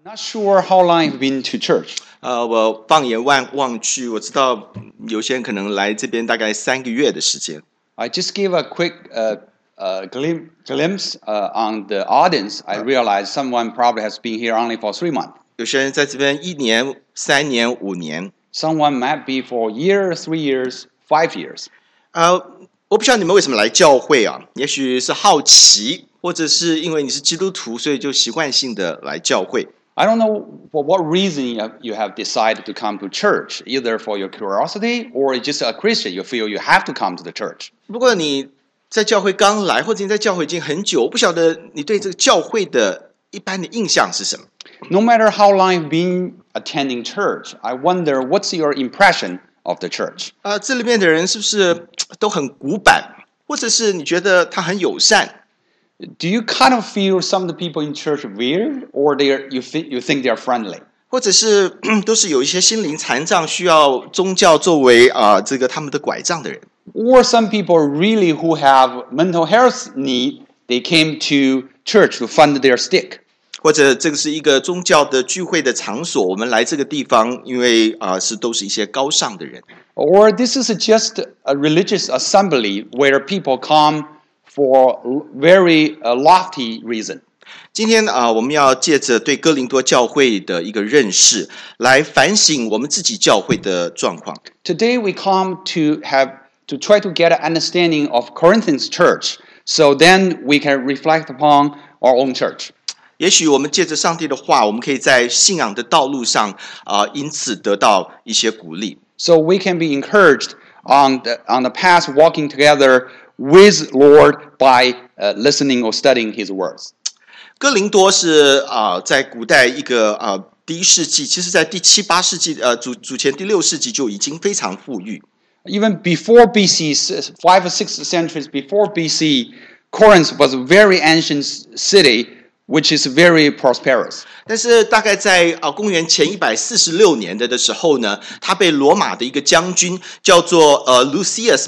Not sure how long you've been to church. 我放眼望去，我知道有些人可能来这边大概3个月的时间。 I just gave a quick glimpse on the audience. I realized someone probably has been here only for 3 months. 有些人在这边1年、3年、5年。 Someone might be for a year, 3 years, 5 years. 我不知道你们为什么来教会啊？也许是好奇，或者是因为你是基督徒，所以就习惯性的来教会。 I don't know for what reason you have decided to come to church, either for your curiosity or just a Christian, you feel you have to come to the church. 不过你在教会刚来，或者你在教会已经很久，我不晓得你对这个教会的一般的印象是什么。 No matter how long you've been attending church, I wonder what's your impression of the church. 这里面的人是不是都很古板，或者是你觉得他很友善？ Do you kind of feel some of the people in church weird, or you think they are friendly? 或者是都是有一些心灵残障，需要宗教作为这个他们的拐杖的人？ Or some people really who have mental health need, they came to church to fund their stick. 或者这个是一个宗教的聚会的场所，我们来这个地方，因为都是一些高尚的人。 Or this is just a religious assembly where people come for very lofty reason. 今天我们要借着对哥林多教会的一个认识，来反省我们自己教会的状况。 Today we come to try to get an understanding of Corinthians church, so then we can reflect upon our own church. 也许我们借着上帝的话，我们可以在信仰的道路上因此得到一些鼓励。 So we can be encouraged on the path walking together with Lord by listening or studying His words. 哥林多是在古代一个第1世纪，其实在第7、8世纪主前第6世纪就已经非常富裕。 Even before BC, 5 or 6 centuries before BC, Corinth was a very ancient city, which is very prosperous. 但是大概在公元前146年的时候呢，他被罗马的一个将军叫做Lucius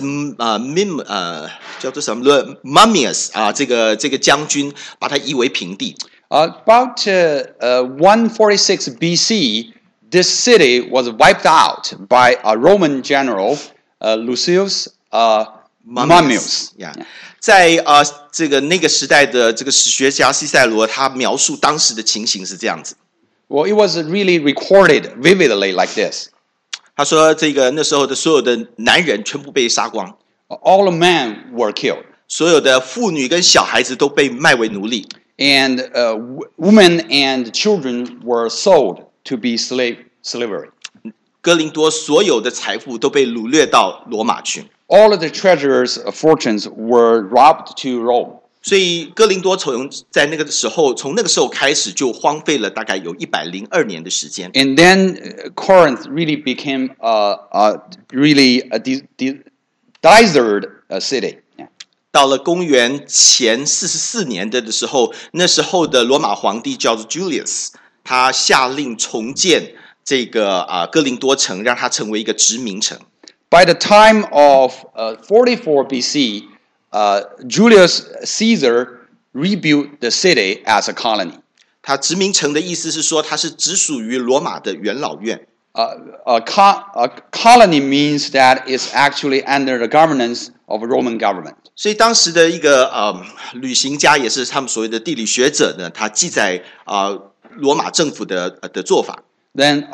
Mummius 这个将军把他夷为平地。 About 146 BC, this city was wiped out by a Roman general, Lucius Mummius. Yeah. 在这个那个时代的这个史学家西塞罗，他描述当时的情形是这样子。 Well, it was really recorded vividly like this. 他说，那时候的所有的男人全部被杀光， All the men were killed, 所有的妇女跟小孩子都被卖为奴隶， and women and children were sold to be slavery. 哥林多所有的财富都被掳掠到罗马去。 All of the treasures, fortunes were robbed to Rome. 所以哥林多从那个时候开始就荒废了大概有102年的时间。 And then Corinth really became really a desert city. 到了公元前44年的时候，那时候的罗马皇帝叫做 Julius， 他下令重建这个哥林多城，让它成为一个殖民城。 By the time of 44 BC, Julius Caesar rebuilt the city as a colony. 它殖民城的意思是说，它是直属于罗马的元老院。 A colony means that it's actually under the governance of a Roman government. 所以当时的一个旅行家，也是他们所谓的地理学者呢，他记载罗马政府的做法。 Then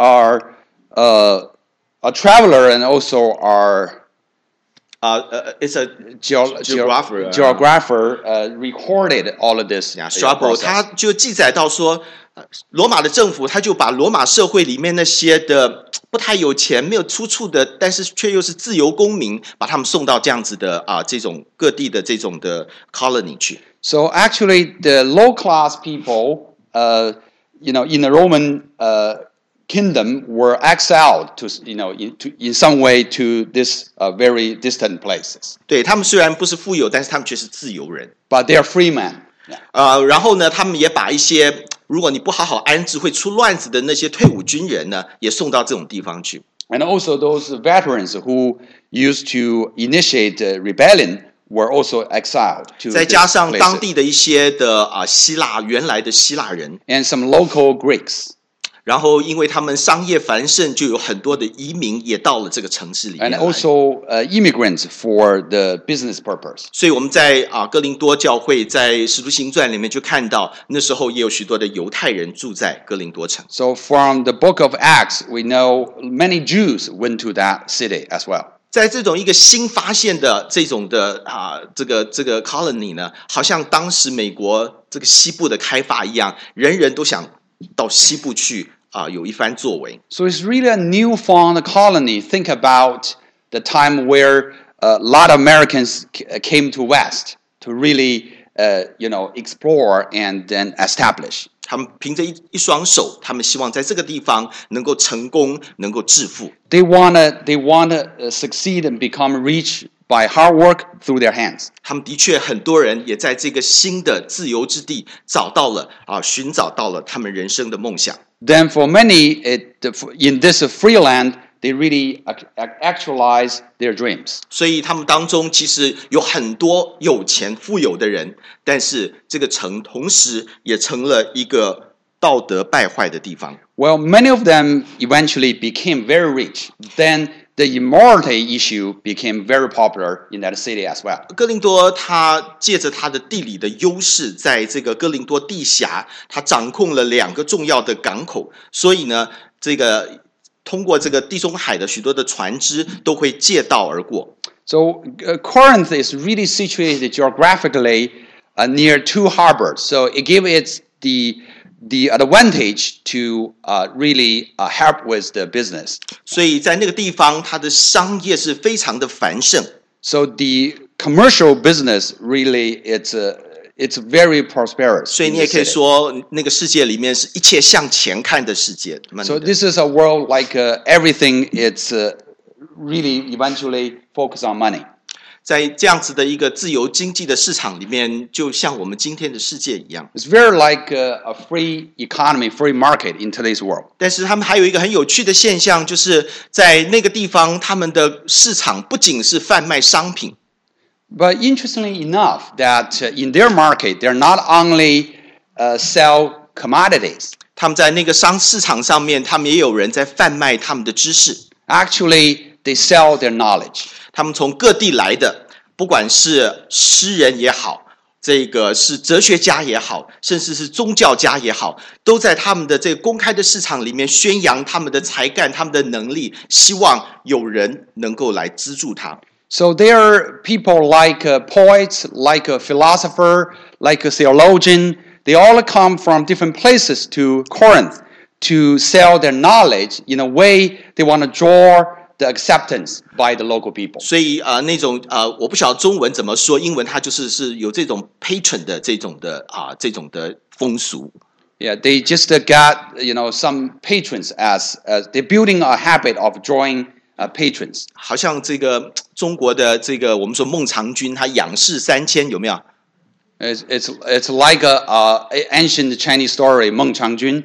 a traveler and also our it's a geographer recorded all of this. Strabo 他就记载到说，罗马的政府他就把罗马社会里面那些的不太有钱、没有出处的，但是却又是自由公民，把他们送到这样子的这种各地的这种的 colony 去。 So actually, the low class people, in the Roman kingdom were exiled to, in some way to this very distant places. 对，他们虽然不是富有，但是他们却是自由人。 But they are free men. 然后呢，他们也把一些如果你不好好安置会出乱子的那些退伍军人呢，也送到这种地方去。 And also those veterans who used to initiate rebellion were also exiled to 再 these 加上当 places. 地的一些的原来的希腊人， And some local Greeks. 然后因为他们商业繁盛，就有很多的移民也到了这个城市里面 And 来。 also immigrants for the business purpose. 所以我们在哥林多教会在使徒行传里面就看到，那时候也有许多的犹太人住在哥林多城。 So from the book of Acts, we know many Jews went to that city as well. 在这种一个新发现的这种的这个 colony 呢，好像当时美国这个西部的开发一样，人人都想到西部去有一番作为。 So it's really a newfound colony. Think about the time where a lot of Americans came to West to really, explore and then establish. 他们凭着一双手，他们希望在这个地方能够成功，能够致富。 They wanna succeed and become rich by hard work through their hands. 他们的确很多人也在这个新的自由之地寻找到了他们人生的梦想。 Then for many, in this free land, they really actualize their dreams. 所以他们当中其实有很多有钱富有的人，但是这个城同时也成了一个道德败坏的地方。 Well, many of them eventually became very rich. Then the immorality issue became very popular in that city as well. 哥林多他借着他的地理的优势，在这个哥林多地峡，他掌控了2个重要的港口，所以呢，这个通过这个地中海的许多的船只都会借道而过。 So Corinth is really situated geographically near 2 harbors. So it gives it the advantage to really help with the business. 所以在那个地方，它的商业是非常的繁盛。 So the commercial business really it's very prosperous. 所以 in 你也 the 可以 city. 说，那个世界里面是一切向前看的世界。 So this is a world like everything. It's really eventually focused on money. 在这样子的一个自由经济的市场里面，就像我们今天的世界一样。 It's very like a free economy, free market in today's world. 但是他们还有一个很有趣的现象，就是在那个地方，他们的市场不仅是贩卖商品， But interestingly enough, that in their market, they're not only sell commodities. 他们在那个市场上面，他们也有人在贩卖他们的知识。 Actually, they sell their knowledge. 他们从各地来的，不管是诗人也好，这个是哲学家也好，甚至是宗教家也好，都在他们的这个公开的市场里面宣扬他们的才干、他们的能力，希望有人能够来资助他。 So there are people like poets, like a philosopher, like a theologian. They all come from different places to Corinth to sell their knowledge. In a way, they want to draw the acceptance by the local people. 所以那种我不晓得中文怎么说，英文它是有这种 patron 的这种的风俗。 Yeah, they just got some patrons as they're building a habit of drawing patrons. 好像这个中国的这个我们说孟尝君，他仰视3000，有没有？ It's like a ancient Chinese story. Meng Changjun,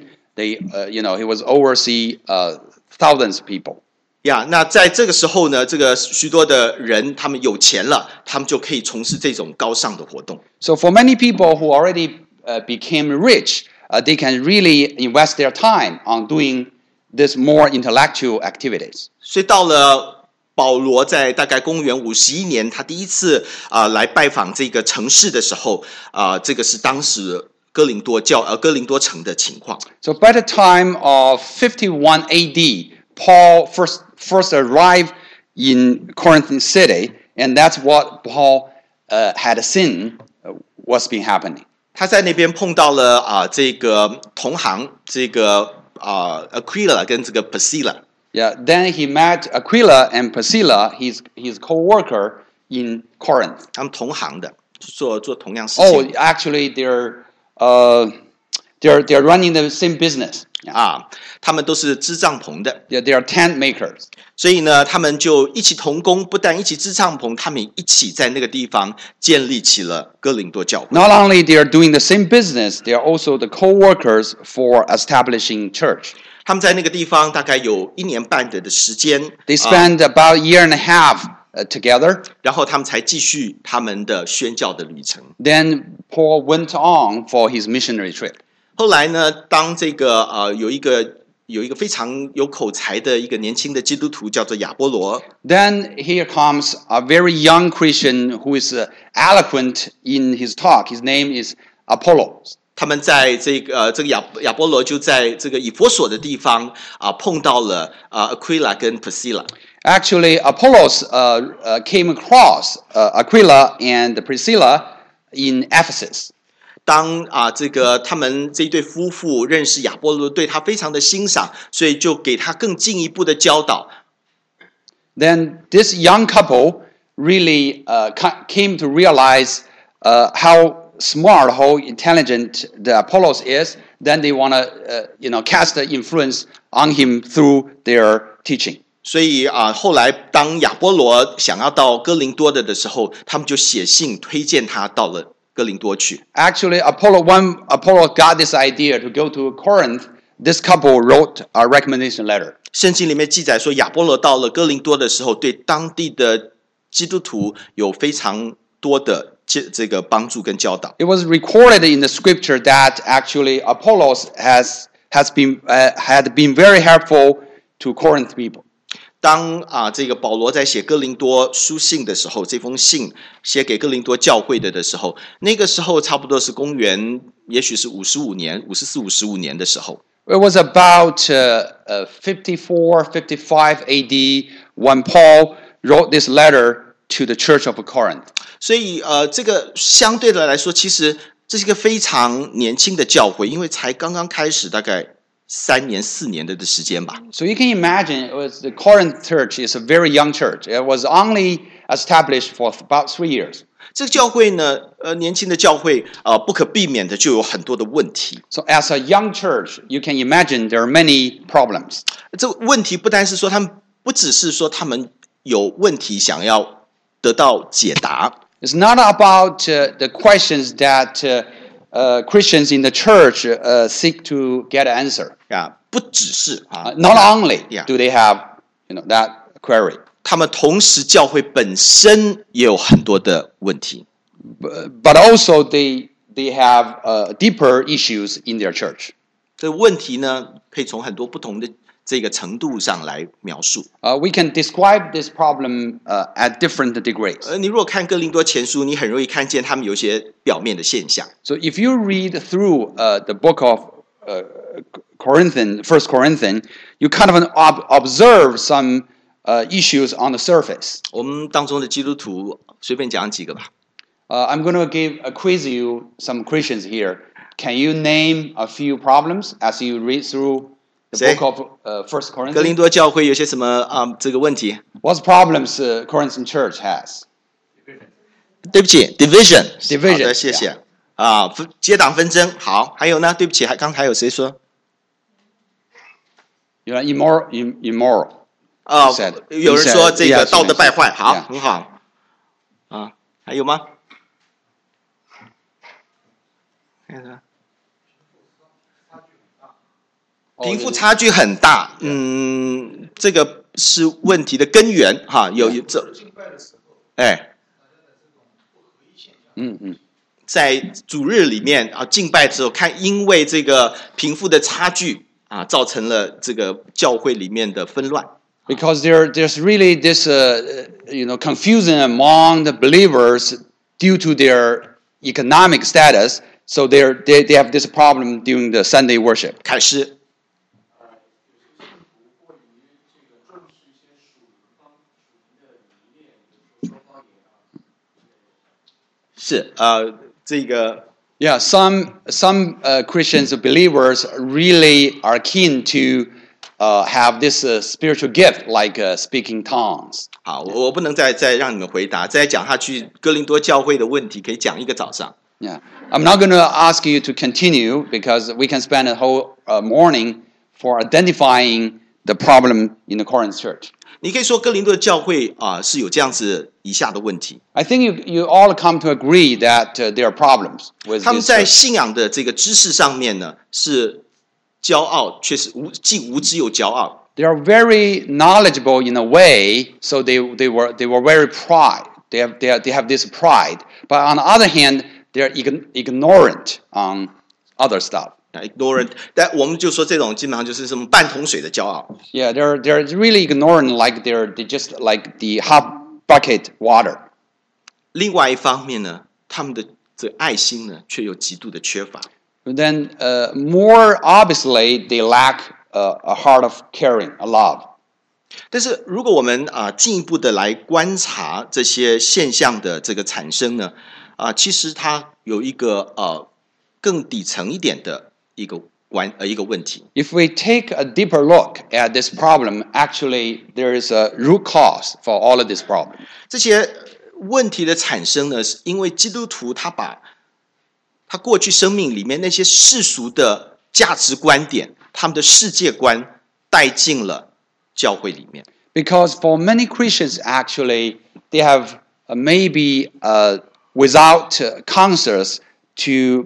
he was oversee thousands of people. 那在这个时候呢，这个许多的人他们有钱了，他们就可以从事这种高尚的活动。 So for many people who already became rich, they can really invest their time on doing this more intellectual activities. 所以到了保罗在大概公元51年，他第一次来拜访这个城市的时候，这个是当时哥林多城的情况。 So by the time of 51 AD, Paul first arrived in Corinth city, and that's what Paul had seen was been happening. 他在那边碰到了这个同行，这个Aquila 跟这个 Priscilla。 Yeah, then he met Aquila and Priscilla, his co-worker in Corinth. 他们同行的，做同样事 Oh, 情。 actually, they're running the same business. Yeah. 他们都是织帐篷的， Yeah, they are tent makers. 所以呢，他们就一起同工，不但一起织帐篷，他们一起在那个地方建立起了哥林多教会。 Not only they are doing the same business, they are also the co-workers for establishing church. 他们在那个地方大概有1年半的时间。 They spend about a year and a half together. 然后他们才继续他们的宣教的旅程。 Then Paul went on for his missionary trip. 后来呢，当这个有一个非常有口才的一个年轻的基督徒叫做亚波罗， Then here comes a very young Christian who is eloquent in his talk. His name is Apollos. 他们在这个亚波罗就在这个以弗所的地方碰到了Aquila 跟 Priscilla。 Actually, Apollos came across Aquila and Priscilla in Ephesus. 当这个他们这一对夫妇认识亚波罗，对他非常的欣赏，所以就给他更进一步的教导。 Then this young couple really came to realize how smart, how intelligent the Apollos is. Then they want to, cast the influence on him through their teaching. 所以后来当亚波罗想要到哥林多的时候，他们就写信推荐他到了哥林多去。 Actually, when Apollo got this idea to go to Corinth, this couple wrote a recommendation letter. 圣经里面记载说，亚波罗到了哥林多的时候，对当地的基督徒有非常多的这个帮助跟教导。 It was recorded in the scripture that actually Apollos had been very helpful to Corinth people. 当这个保罗在写哥林多书信的时候，这封信写给哥林多教会的时候，那个时候差不多是公元，也许是54、55年的时候。 It was about 54, 55 AD when Paul wrote this letter to the church of Corinth. 所以这个相对的来说，其实这是一个非常年轻的教会，因为才刚刚开始，大概3年4年的时间吧。 So you can imagine the Corinth church is a very young church. It was only established for about 3 years. 这个教会呢，年轻的教会不可避免的就有很多的问题。 So as a young church, you can imagine there are many problems. 这个问题不单是说他们，不只是说他们有问题想要得到解答。 It's not about the questions that Christians in the church seek to get an answer. 不只是 Not only Yeah. do they have that query, 他们同时教会本身也有很多的问题。 but also they have deeper issues in their church. 这个问题呢，可以从很多不同的这个程度上来描述。 We can describe this problem at different degrees. 你如果看哥林多前书，你很容易看见他们有一些表面的现象。 So if you read through the book of First Corinthians, you kind of observe some issues on the surface. 我们当中的基督徒随便讲几个吧。 I'm going to quiz you some Christians here. Can you name a few problems as you read through the book of First 哥林 Corinthians? 多教会有些什么这个问题？ What problems Corinthian church has? 对不起 ，division。 Division， 好的，谢谢。结党纷争。好，还有呢？对不起，刚才有谁说？ Immoral. 有人说这个 Yes, 道德败坏。 yes, 好， yeah. 很好。还有吗？贫富差距很大，这个是问题的根源哈。有这，在主日里面敬拜之后，因为这个贫富的差距造成了这个教会里面的纷乱。 Because there's really this confusion among the believers due to their economic status. So they have this problem during the Sunday worship. 凯诗。是这个 Yeah, some Christians believers really are keen to have this spiritual gift like speaking tongues. 好，我不能再让你们回答，再讲下去哥林多教会的问题可以讲一个早上。 Yeah, I'm not going to ask you to continue because we can spend a whole morning for identifying the problem in the Corinth church. 你可以说哥林多的教会是有这样子以下的问题。 I think you all come to agree that there are problems with 他们 this 在 church. 信仰的这个知识上面呢，是骄傲，却是既无知又骄傲。 they are very knowledgeable in a way, so they were very pride. They have this pride. But on the other hand, they're ignorant on other stuff. ignorant， 但我们就说这种基本上就是什么半桶水的骄傲。 Yeah, they're really ignorant, like they just like the hot bucket water. 另外一方面呢，他们的这爱心呢，却有极度的缺乏。 But then, more obviously, they lack a heart of caring, a love. 但是如果我们进一步的来观察这些现象的这个产生呢，其实它有一个更底层一点的一个问题。 If we take a deeper look at this problem, actually there is a root cause for all of this problem. 这些问题的产生呢，是因为基督徒他把他过去生命里面那些世俗的价值观点，他们的世界观带进了教会里面。 Because for many Christians, actually, they have maybe without conscience to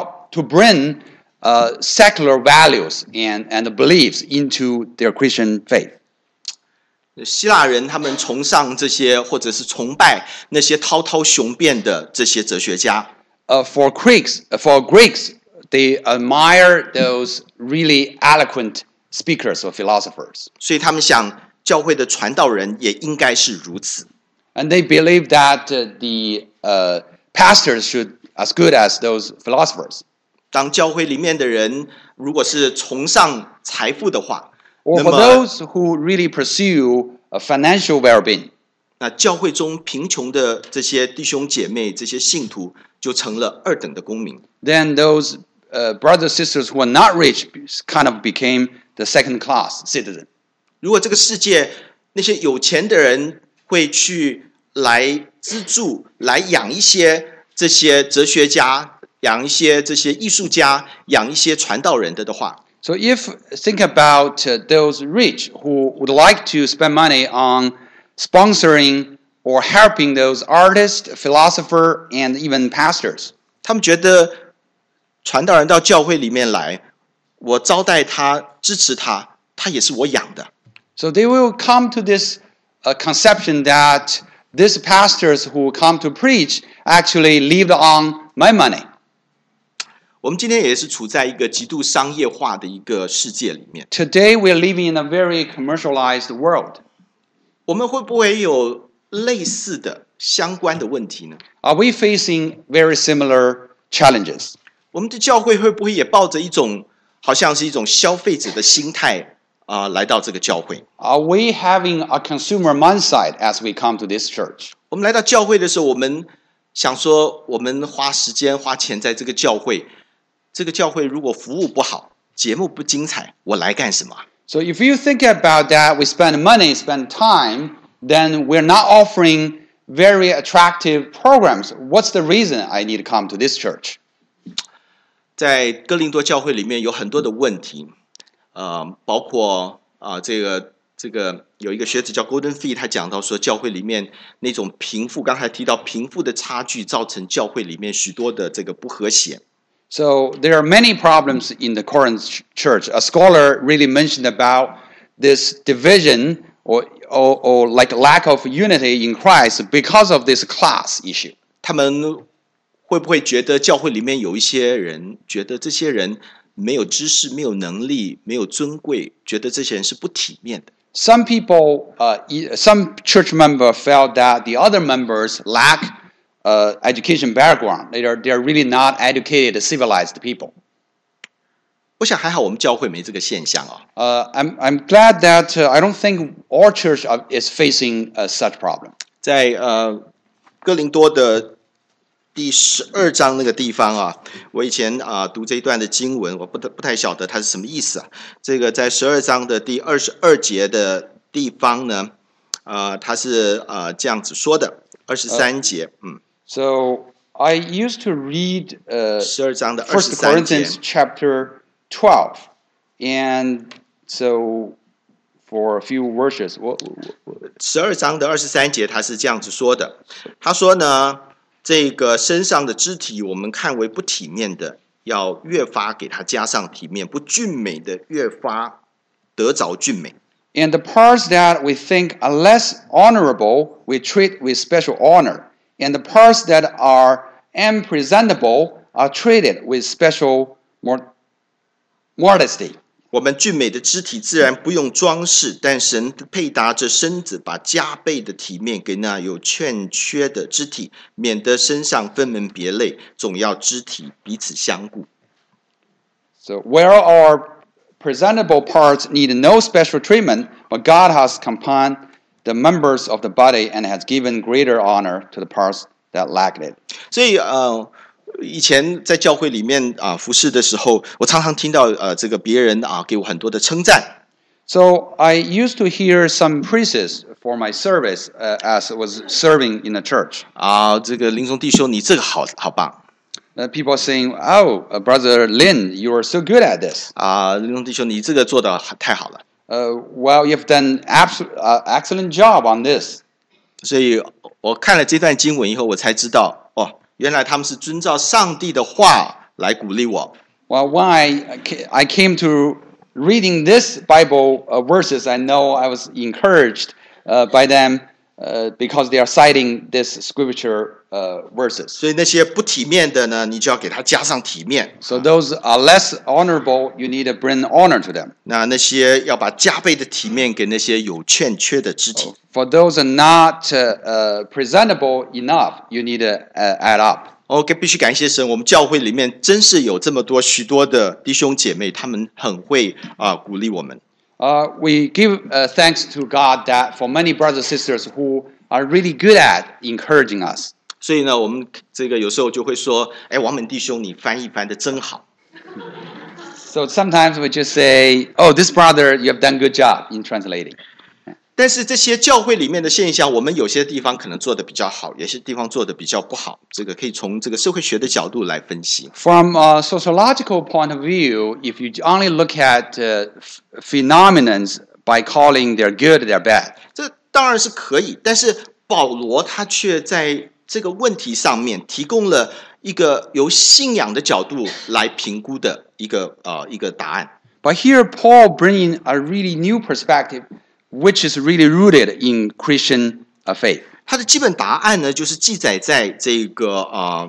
bring secular values and beliefs into their Christian faith. 希腊人他们崇尚这些，或者是崇拜那些滔滔雄辩的这些哲学家。 For Greeks, they admire those really eloquent speakers or philosophers. 所以他们想，教会的传道人也应该是如此。 And they believe that the pastors should as good as those philosophers. 当教会里面的人如果是崇尚财富的话， Or for those who really pursue a financial well-being. 那教会中贫穷的这些弟兄姐妹、这些信徒就成了二等的公民。 Then those brothers and sisters who are not rich kind of became the second-class citizen. 如果这个世界那些有钱的人会去来资助、来养一些这些哲学家、养一些这些艺术家、养一些传道人的话， So if think about those rich who would like to spend money on sponsoring or helping those artists, philosophers, and even pastors. 他们觉得传道人到教会里面来，我招待他、支持他，他也是我养的。 So they will come to this conception that these pastors who come to preach actually lived on my money. 我们今天也是处在一个极度商业化的一个世界里面。 Today we are living in a very commercialized world. 我们会不会有类似的相关的问题呢？ Are we facing very similar challenges? 我们的教会会不会也抱着一种好像是一种消费者的心态来到这个教会？ Are we having a consumer mindset as we come to this church? 我们来到教会的时候，我们想说，我们花时间花钱在这个教会，这个教会如果服务不好，节目不精彩，我来干什么？ So if you think about that, we spend money, spend time, then we're not offering very attractive programs. What's the reason I need to come to this church? 在哥林多教会里面有很多的问题，包括这个有一个学者叫 Golden Fee， 他讲到说，教会里面那种贫富，刚才提到贫富的差距，造成教会里面许多的这个不和谐。 So there are many problems in the Corinth church. A scholar really mentioned about this division or like lack of unity in Christ because of this class issue. 他们会不会觉得教会里面有一些人觉得这些人没有知识、没有能力、没有尊贵，觉得这些人是不体面的？ Some people, some church members felt that the other members lack education background. They are really not educated, civilized people. 我想还好，我们教会没这个现象啊。 I'm glad that I don't think our church is facing such problem. 在哥林多的第12章那个地方啊，我以前读这一段的经文，我不太晓得它是什么意思啊。这个在12章的第22节的地方呢，它是这样子说的，23节 ，So I used to read 12章的 1 23节 Corinthians chapter 12, and so for a few verses. 12章的23节，他是这样子说的。他说呢，这个身上的肢体，我们看为不体面的，要越发给它加上体面；不俊美的，越发得着俊美。 And the parts that we think are less honorable, we treat with special honor. And the parts that are unpresentable are treated with special modesty. 我们俊美的肢体自然不用装饰，但神配搭着身子，把加倍的体面给那有欠缺的肢体，免得身上分门别类，总要肢体彼此相顾。 So where our presentable parts need no special treatment, but God has combined the members of the body and has given greater honor to the parts that lacked it. 所以以前在教会里面服侍的时候，我常常听到这个别人给我很多的称赞。 So I used to hear some praises for my service as I was serving in the church. 这个林松弟兄，你这个好棒。 People saying, "Oh, Brother Lin, you are so good at this." 林松弟兄，你这个做得太好了。 Well, you've done excellent job on this. 所以我看了这段经文以后，我才知道原来他们是遵照上帝的话来鼓励我。 Well, when I came to reading this Bible verses, I know I was encouraged by them because they are citing this scripture verses. 所以那些不体面的呢，你就要给他加上体面。 So those are less honorable, you need to bring honor to them. 那些要把加倍的体面给那些有欠缺的肢体。 For those are not presentable enough, you need to add up. 必须感谢神，我们教会里面真是有这么多许多的弟兄姐妹，他们很会鼓励我们。 We give thanks to God that for many brothers and sisters who are really good at encouraging us. 所以呢，我们这个有时候就会说，王猛弟兄，你翻译翻得真好。 So sometimes we just say, "Oh, this brother, you have done a good job in translating." 但是这些教会里面的现象，我们有些地方可能做得比较好，有些地方做得比较不好。这个可以从这个社会学的角度来分析。 From a sociological point of view, if you only look at phenomena by calling they're good, they're bad. 这当然是可以，但是保罗他却在这个问题上面提供了一个由信仰的角度来评估的一个答案。 But here, Paul bringing a really new perspective, which is really rooted in Christian faith. 它的基本答案呢，就是记载在这个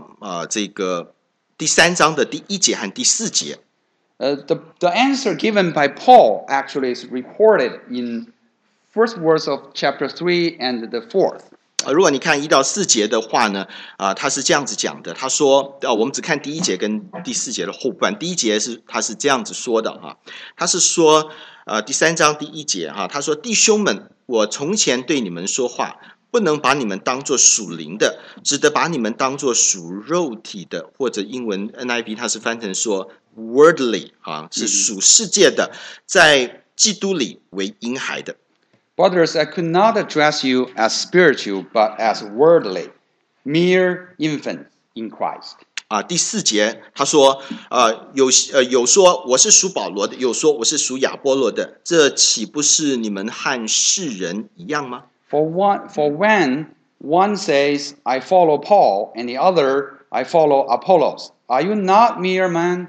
第3章的第1节和第4节。 The answer given by Paul actually is recorded in first verse of chapter 3 and the 4th. 如果你看1到4节的话呢，他是这样子讲的。他说，我们只看第1节跟第4节的后半。第1节他是这样子说的他是说，第3章第1节他说：“弟兄们，我从前对你们说话，不能把你们当作属灵的，只得把你们当作属肉体的，或者英文 NIV 它是翻成说 worldly 是属世界的，在基督里为婴孩的。” Brothers, I could not address you as spiritual, but as worldly, mere infants in Christ. 第4节他说，有说我是属保罗的，有说我是属亚波罗的，这岂不是你们和世人一样吗？ For when one says, I follow Paul, and the other, I follow Apollos, are you not mere men?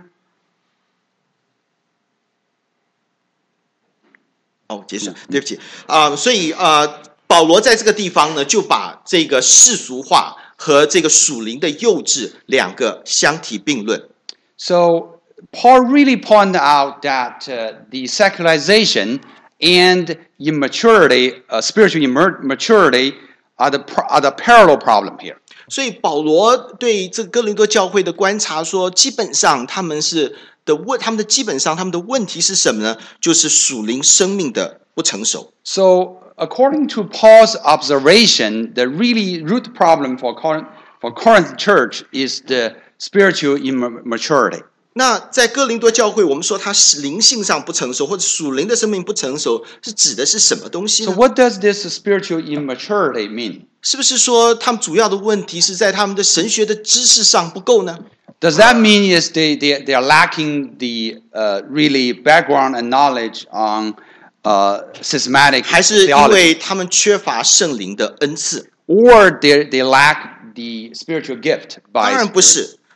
结束，对不起所以保罗在这个地方呢，就把这个世俗化和这个属灵的幼稚两个相提并论。 So Paul really pointed out that the secularization and immaturity, spiritual immaturity, are the parallel problem here. 所以保罗对这个哥林多教会的观察说，基本上他们的问题是什么呢？就是属灵生命的不成熟。 So according to Paul's observation, the really root problem for Corinth church is the spiritual immaturity. 那在哥林多教会，我们说它灵性上不成熟，或者属灵的生命不成熟，是指的是什么东西呢？ So what does this spiritual immaturity mean? 是不是说他们主要的问题是在他们的神学的知识上不够呢？ Does that mean is they are lacking the really background and knowledge on systematic 还是因 theology? 为他们缺乏圣灵的恩赐？ Or they lack the spiritual gift 当 by 然不 Spirit? 是。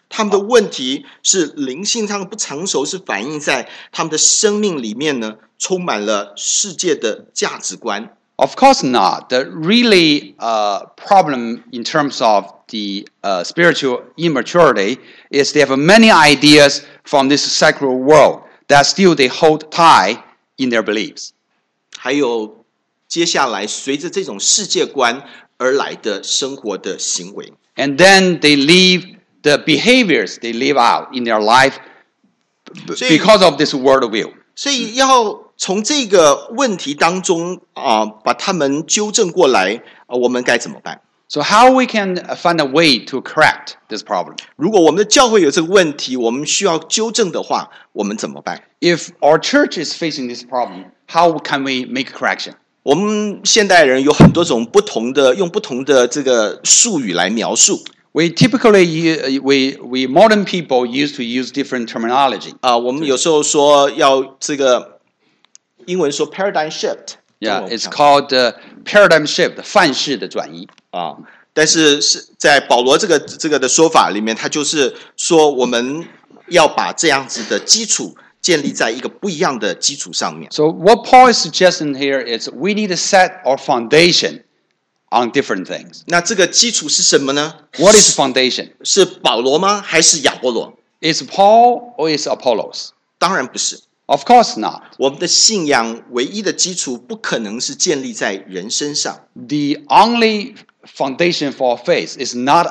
他们的问题是灵性上的不成熟，是反映在他们的生命里面呢，充满了世界的价值观。 Of course not. The really problem in terms of the spiritual immaturity is they have many ideas from this secular world that still they hold tight in their beliefs. 还有接下来随着这种世界观而来的生活的行为。 And then they leave the behaviors they live out in their life because of this worldview. 所以要从这个问题当中把他们纠正过来我们该怎么办？ So how we can find a way to correct this problem? 如果我们的教会有这个问题，我们需要纠正的话，我们怎么办？ If our church is facing this problem, how can we make correction? 我们现代人有很多种不同的用不同的这个术语来描述。 We typically, we modern people used to use different terminology. 我们有时候说要这个英文说 paradigm shift. Yeah, it's called paradigm shift, 范式的转移。 但是在保罗这个的说法里面，他就是说我们要把这样子的基础建立在一个不一样的基础上面。 So what Paul is suggesting here is we need to set our foundation on different things. 那这个基础是什么呢？ What is foundation? 是保罗吗？还是亚波罗？ Is Paul or is Apollos? 当然不是。 Of course not. 我们的信仰唯一的基础不可能是建立在人身上。 The only foundation for our faith is not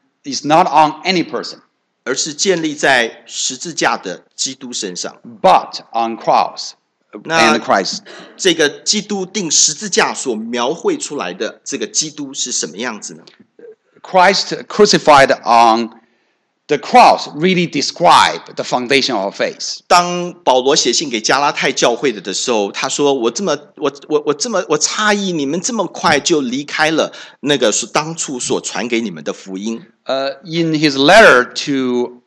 on any person, 而是建立在十字架的基督身上。 but on cross and Christ. 这个基督钉十字架所描绘出来的这个基督是什么样子呢？ Christ crucified on the cross really describe the foundation of our faith. 当保罗写信给加拉太教会的时候，他说：“我诧异你们这么快就离开了那个是当初所传给你们的福音。” In his letter to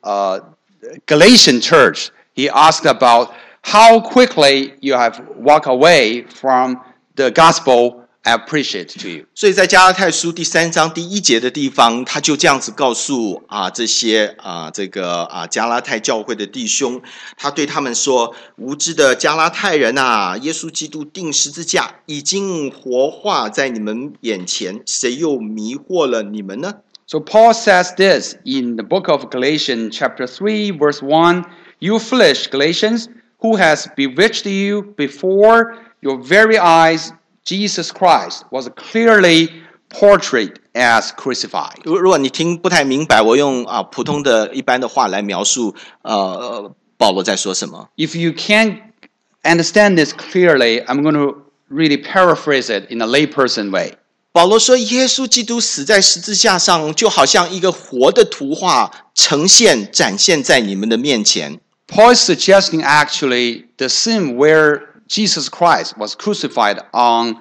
Galatian church, he asked about how quickly you have walked away from the gospel I preached to you. 所以在加拉太书第3章第1节的地方，他就这样子告诉这些加拉太教会的弟兄，他对他们说：无知的加拉太人啊，耶稣基督钉十字架已经活化在你们眼前，谁又迷惑了你们呢？ So Paul says this in the book of Galatians chapter 3 verse 1, You foolish Galatians, who has bewitched you before your very eyes, Jesus Christ was clearly portrayed as crucified. 如果你听不太明白，我用普通的一般的话来描述保罗在说什么。 If you can't understand this clearly, I'm going to really paraphrase it in a layperson way. 保罗说，耶稣基督死在十字架上，就好像一个活的图画展现在你们的面前。 Paul is suggesting actually the scene where Jesus Christ was crucified on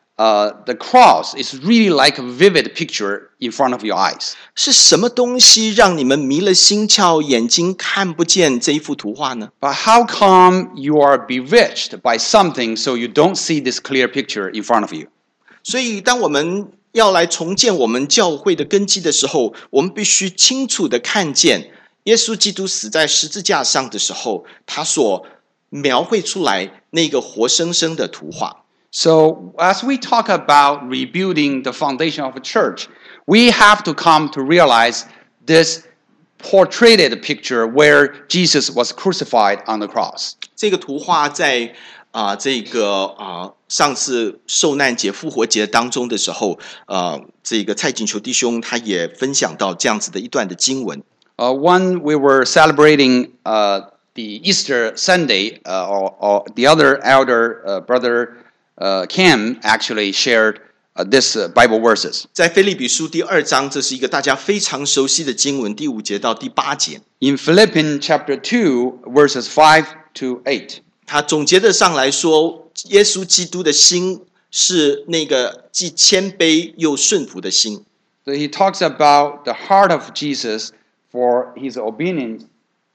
the cross is really like a vivid picture in front of your eyes. 是什么东西让你们迷了心窍，眼睛看不见这一幅图画呢？ But how come you are bewitched by something so you don't see this clear picture in front of you? 所以，当我们要来重建我们教会的根基的时候，我们必须清楚地看见耶稣基督死在十字架上的时候，他所描绘出来那个活生生的图画。 So as we talk about rebuilding the foundation of a church, we have to come to realize this portrayed picture where Jesus was crucified on the cross. 这个图画在上次受难节、复活节当中的时候，这个蔡锦球弟兄他也分享到这样子的一段的经文。 When we were celebrating the Easter Sunday, or the other elder brother Cam actually shared this Bible verses. 在腓立比书第2章，这是一个大家非常熟悉的经文，第5节到第8节。 In Philippians chapter 2, verses 5 to 8. 他总结的上来说，耶稣基督的心是那个既谦卑又顺服的心。 So he talks about the heart of Jesus for his obedience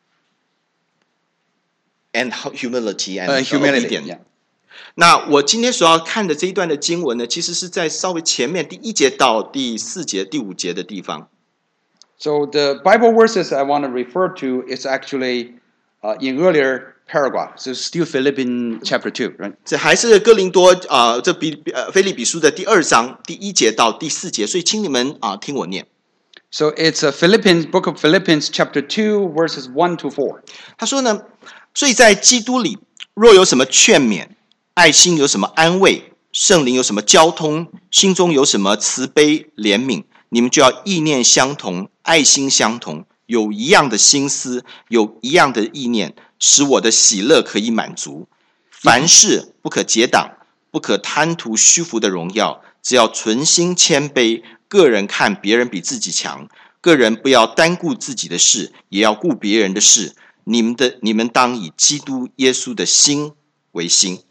and humility and humility. obedience. Yeah. 那我今天所要看的这一段的经文呢，其实是在稍微前面第1节到第4节、第5节的地方。 So the Bible verses I want to refer to is actually in earlier paragraph. So still Philippians chapter 2, right? 这还是哥林多腓立比书的第2章第1节到第4节，所以请你们听我念。 So it's a book of Philippians chapter 2 verses 1 to 4. 他说呢，所以在基督里，若有什么劝勉，爱心有什么安慰，圣灵有什么交通，心中有什么慈悲怜悯，你们就要意念相同，爱心相同，有一样的心思，有一样的意念，使我的喜乐可以满足。凡事不可结党，不可贪图虚浮的荣耀，只要存心谦卑，个人看别人比自己强，个人不要单顾自己的事，也要顾别人的事。你们当以基督耶稣的心为心。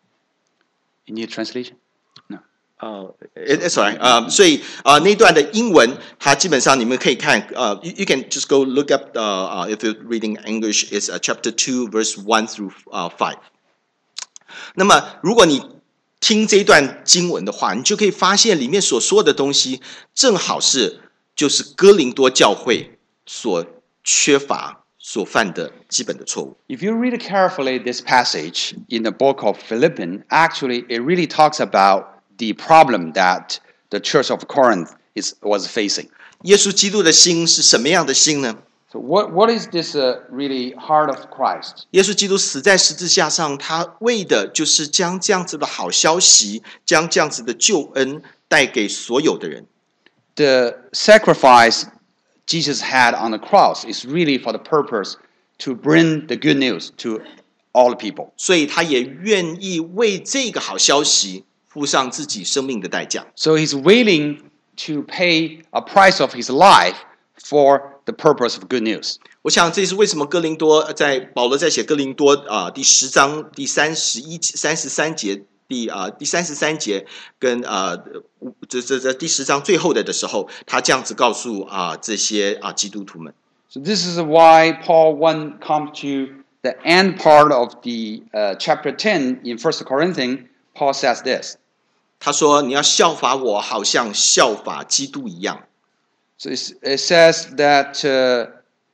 You need a translation? No. It's alright. 所以那段的英文，它基本上你们可以看you can just go look up if you're reading English, it's chapter 2 verse 1 through 5. 那么如果你听这一段经文的话，你就可以发现里面所说的东西，正好就是哥林多教会所缺乏所犯的基本的错误。 If you read carefully this passage in the book of Philippians, actually it really talks about the problem that the church of Corinth was facing. 耶稣基督的心是什么样的心呢？ So what is this really heart of Christ? 耶稣基督死在十字架上，他为的就是将这样子的好消息，将这样子的救恩带给所有的人。 The sacrifice Jesus had on the cross is really for the purpose to bring the good news to all people. 所以他也愿意为这个好消息付上自己生命的代价。 So he's willing to pay a price of his life for the purpose of good news. 我想这是为什么保罗在写哥林多第10章第33节第33节跟这第10章最后的时候，他这样子告诉这些基督徒们。 So this is why Paul comes to the end part of the chapter 10 in 1 Corinthians. Paul says this. 他说：“你要效法我，好像效法基督一样。” So it says that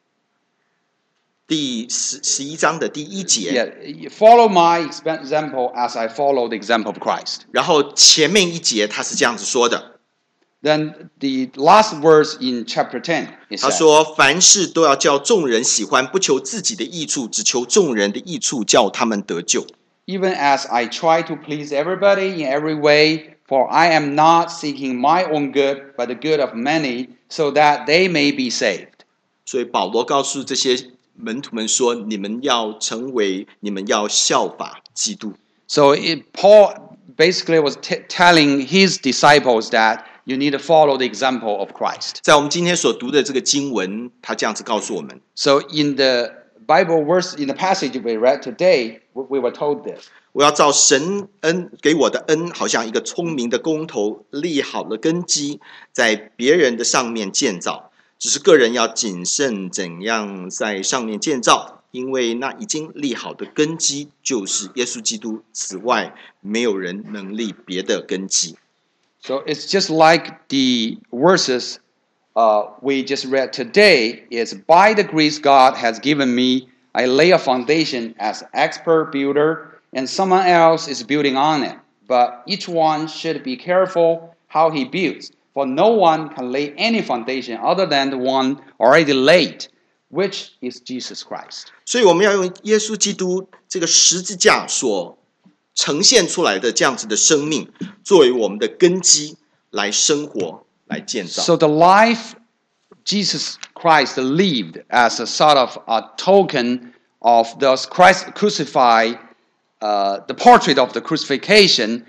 第11章的第1节 yeah, follow my example as I follow the example of Christ. 然后前面1节他是这样子说的。 Then the last verse in chapter 10 is 他说：“凡事都要叫众人喜欢，不求自己的益处，只求众人的益处，叫他们得救。” Even as I try to please everybody in every way, for I am not seeking my own good, but the good of many, so that they may be saved. 所以保罗告诉这些门徒们说：“你们要效法基督。” So Paul basically was telling his disciples that you need to follow the example of Christ. 在我们今天所读的这个经文，他这样子告诉我们。 So in the Bible verse, in the passage we read today, we were told this. 我要照神给我的恩，好像一个聪明的工头，立好了根基，在别人的上面建造。只是个人要谨慎怎样在上面建造，因为那已经立好的根基就是耶稣基督，此外没有人能立别的根基。 So it's just like the verses we just read today. It's by the grace God has given me, I lay a foundation as expert builder, and someone else is building on it. But each one should be careful how he builds, for no one can lay any foundation other than the one already laid, which is Jesus Christ. 所以我们要用耶稣基督这个十字架所呈现出来的这样子的生命，作为我们的根基来生活、来建造。 So the life Jesus Christ lived as a sort of a token of those Christ crucified, the portrait of the crucifixion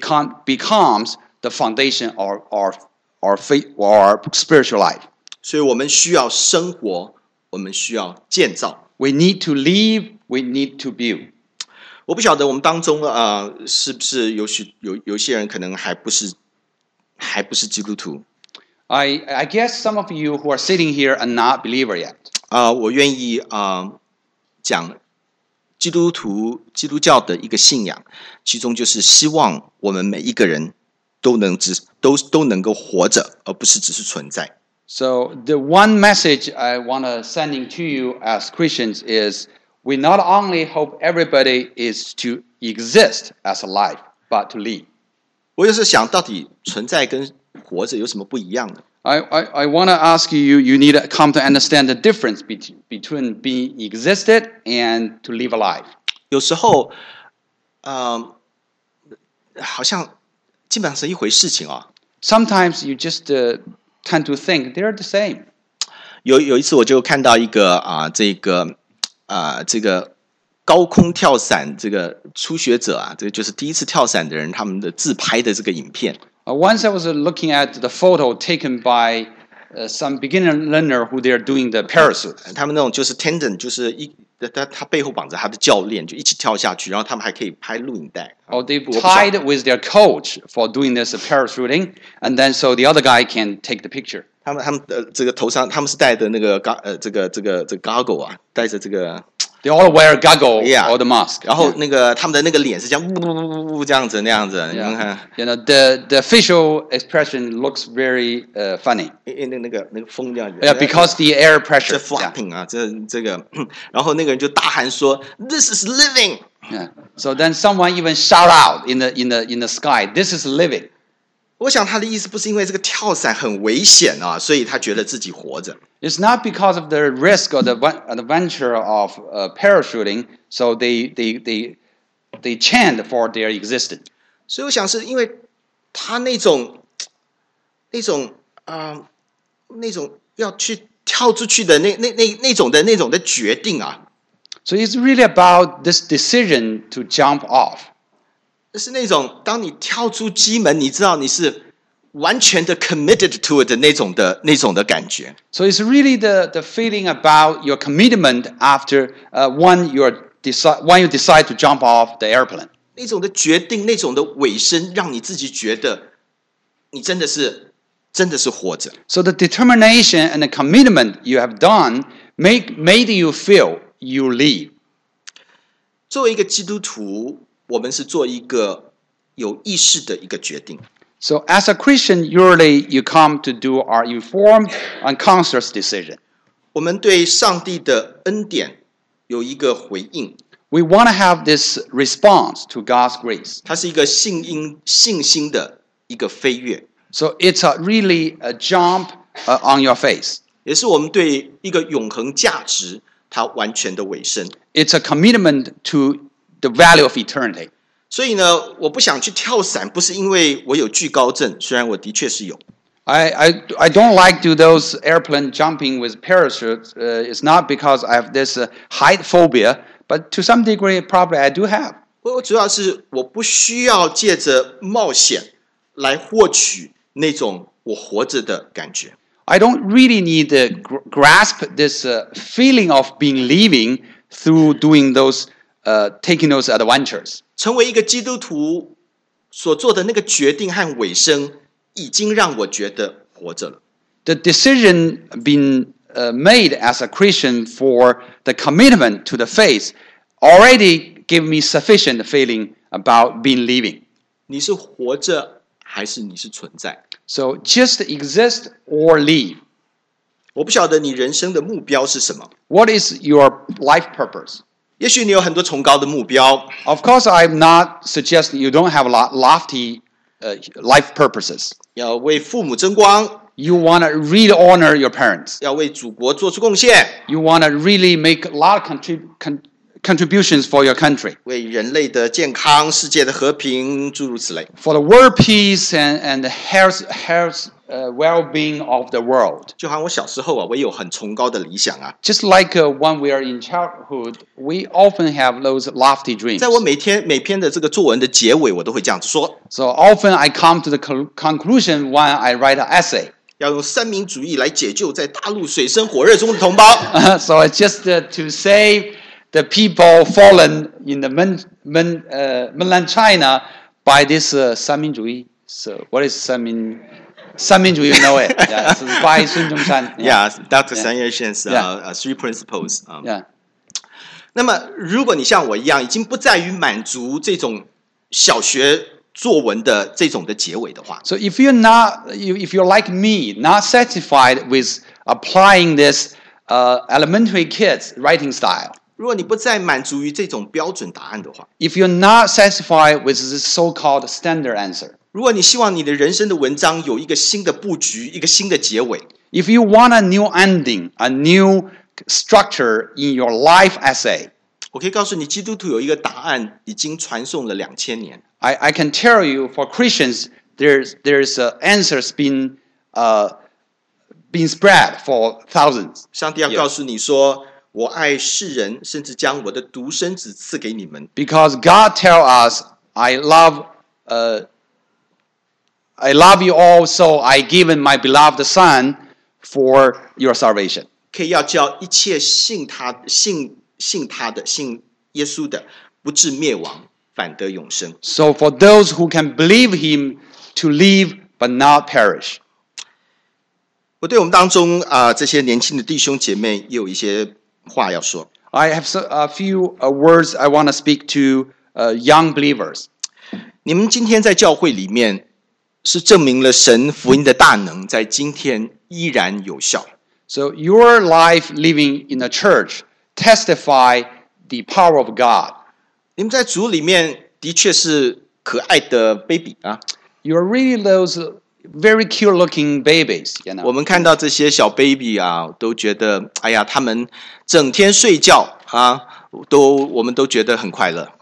becomes the foundation of our faith or our spiritual life. 所以我们需要生活，我们需要建造。 We need to live, we need to build. 我不晓得我们当中是不是有些人可能还不是基督徒。 I guess some of you who are sitting here are not believer yet. 我愿意讲基督教的一个信仰，其中就是希望我们每一个人都能够活着，而不是只是存在。 So the one message I want to sending to you as Christians is we not only hope everybody is to exist as alive, but to live. 我有时候想到底存在跟活着有什么不一样呢？ I want to ask you, you need to come to understand the difference between being existed and to live alive. 有时候，好像基本上是一回事情啊。 Sometimes you just tend to think they're the same. 有一次我就看到一个这个高空跳伞这个初学者啊，这个就是第一次跳伞的人，他们的自拍的这个影片。 Once I was looking at the photo taken by some beginner learner who they're doing the parachute. 他们那种就是 tandem， 就是他背后绑着他的教练，就一起跳下去，然后他们还可以拍录影带。 Oh, they've tied with their coach for doing this parachuting, and then so the other guy can take the picture. 他们这个头上他们是戴的那个这个 goggle 啊，戴着这个。 They all wear goggle or the mask. 然后那个他们的那个脸是这样这样子那样子，你们看。 You know the facial expression looks very funny. 那个风这样子。 Yeah, because the air pressure. 这 flapping 啊，这个，然后那个人就大喊说 ，This is living. Yeah. So then someone even shout out in the sky, "This is living." 我想他的意思不是因为这个跳伞很危险啊，所以他觉得自己活着。 It's not because of the risk or the adventure of parachuting, so they chant for their existence. 所以我想是因为他那种要去跳出去的那种的决定啊。 So it's really about this decision to jump off. 是那种当你跳出机门，你知道你是完全的 committed to it 的那种的感觉。 So it's really the feeling about your commitment after when you decide to jump off the airplane. 那种的决定，那种的尾声，让你自己觉得你真的是活着。 So the determination and the commitment you have done made you feel you live. 作为一个基督徒，我们是做一个有意识的一个决定。 So as a Christian, usually you come to do our informed and conscious decision. 我们对上帝的恩典有一个回应。 We want to have this response to God's grace. 它是一个信心的一个飞跃。 So it's really a jump on your face. 也是我们对一个永恒价值它完全的委身。 It's a commitment to the value of eternity. 所以呢，我不想去跳伞，不是因为我有惧高症，虽然我的确是有。 I don't like do those airplane jumping with parachutes. It's not because I have this height phobia, but to some degree, probably I do have. 我主要是我不需要借着冒险来获取那种我活着的感觉。 I don't really need to grasp this feeling of being living through doing those, taking those adventures. 成为一个基督徒所做的那个决定和尾声，已经让我觉得活着了。 The decision being made as a Christian for the commitment to the faith already gave me sufficient feeling about being living. 你是活着还是你是存在？ So just exist or live. 我不晓得你人生的目标是什么。 What is your life purpose? 也许你有很多崇高的目标。 Of course, I'm not suggesting you don't have lofty life purposes. 要为父母争光， You want to really honor your parents. 要为祖国做出贡献， You want to really make a lot of contributions for your country. 为人类的健康、世界的和平，诸如此类。 For the world peace and the health well-being of the world. 就好像我小时候啊，我也有很崇高的理想啊。 Just like when we are in childhood, we often have those lofty dreams. 在我每篇的这个作文的结尾，我都会这样子说： So often I come to the conclusion when I write an essay. 要用三民主义来解救在大陆水深火热中的同胞。 So it's just to save the people fallen in the mainland China by this 三民主义. So what is 三民主义? You know it. Yeah, it's by 孙中山. Yeah, Dr. Sun Yat-sen's three principles. Yeah. 那么，如果你像我一样，已经不在于满足这种小学作文的这种的结尾的话。 So if you're like me, not satisfied with applying this elementary kids writing style, 如果你不再满足于这种标准答案的话， if you're not satisfied with this so-called standard answer, 如果你希望你的人生的文章有一个新的布局，一个新的结尾， if you want a new ending, a new structure in your life essay, 我可以告诉你，基督徒有一个答案已经传颂了2000年。 I can tell you for Christians, there's answers been spread for thousands. 上帝要告诉你说，我爱世人，甚至将我的独生子赐给你们。 Because God tells us, I love you all, so I given my beloved Son for your salvation. 可以要叫一切信耶稣的，不至灭亡，反得永生。 So for those who can believe him to live but not perish. 我对我们当中这些年轻的弟兄姐妹也有一些话要说。 I have a few words I want to speak to young believers. 你们今天在教会里面是证明了神福音的大能在今天依然有效。 So your life living in the church testify the power of God. 你们在主里面的确是可爱的 baby 啊。 You're really those very cute-looking babies, you 我 know. 们看到这些小 baby 啊，都觉得哎呀，他们整天睡觉啊，我们都觉得很快乐。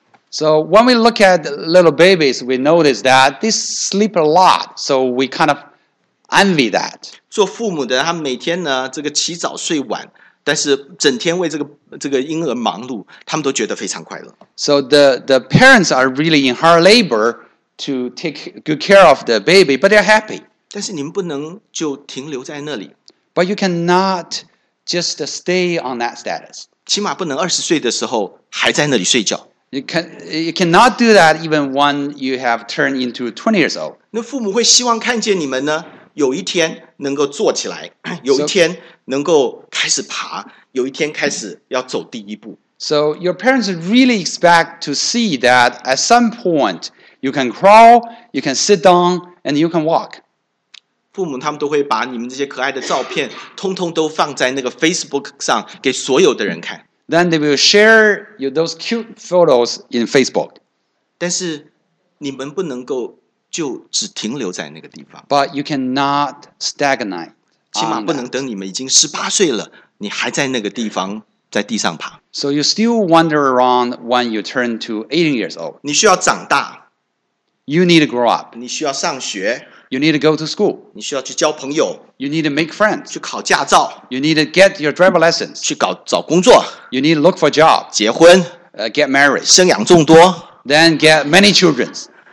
So when we look at little babies, we notice that they sleep a lot. So we kind of envy that. 做父母的，他每天呢这个起早睡晚，但是整天为这个婴儿忙碌，他们都觉得非常快乐。 So the parents are really in hard labor to take good care of the baby, but they're happy. 但是你们不能就停留在那里， But you cannot just stay on that status. 起码不能20岁的时候还在那里睡觉。 You cannot do that even when you have turned into 20 years old. 那父母会希望看见你们呢，有一天能够坐起来，有一天能够开始爬，有一天开始要走第一步。 So your parents really expect to see that at some point you can crawl, you can sit down, and you can walk. 父母他们都会把你们这些可爱的照片，通通都放在那个 Facebook 上给所有的人看。 Then they will share those cute photos in Facebook. 但是你们不能够就只停留在那个地方， But you cannot stagnate 起码 on 不能 that. 等你们已经18岁了，你还在那个地方在地上爬。 So you still wander around when you turn to 18 years old. 你需要长大， You need to grow up. 你需要上学， You need to go to school. 你需要去交朋友， You need to make friends. 去考驾照， You need to get your driver license. 去找工作， You need to look for a job. 结婚， Get married. 生养众多。 Then get many children.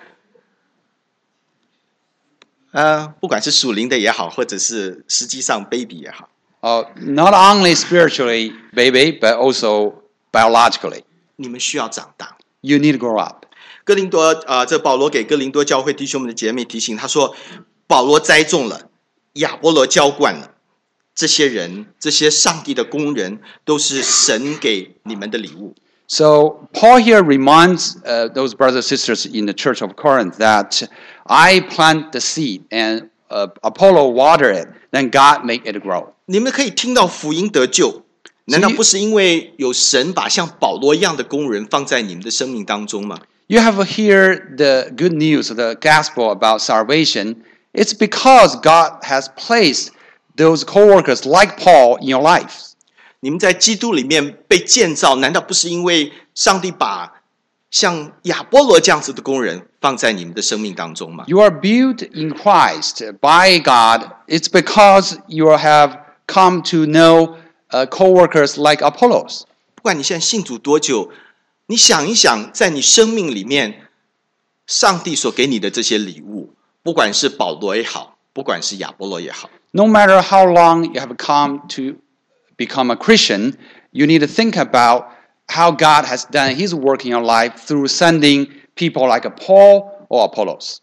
不管是属灵的也好，或者是实际上 baby 也好， Not only spiritually, baby, but also biologically. 你们需要长大。 You need to grow up. 哥林多这保罗给哥林多教会弟兄们的姐妹提醒，他说：保罗栽种了，亚波罗浇灌了，这些人，这些上帝的工人，都是神给你们的礼物。 So Paul here reminds those brothers and sisters in the church of Corinth that I plant the seed and Apollo water it, then God make it grow. 你们可以听到福音得救，难道不是因为有神把像保罗一样的工人放在你们的生命当中吗？ You have heard the good news of the gospel about salvation. It's because God has placed those co-workers like Paul in your life. 你们在基督里面被建造，难道不是因为上帝把像亚波罗这样子的工人放在你们的生命当中吗？ You are built in Christ by God. It's because you have come to know co-workers like Apollos. 不管你现在信主多久，你想一想，在你生命里面，上帝所给你的这些礼物，不管是保罗也好，不管是亚波罗也好， No matter how long you have come to become a Christian, you need to think about how God has done his work in your life through sending people like Paul or Apollos.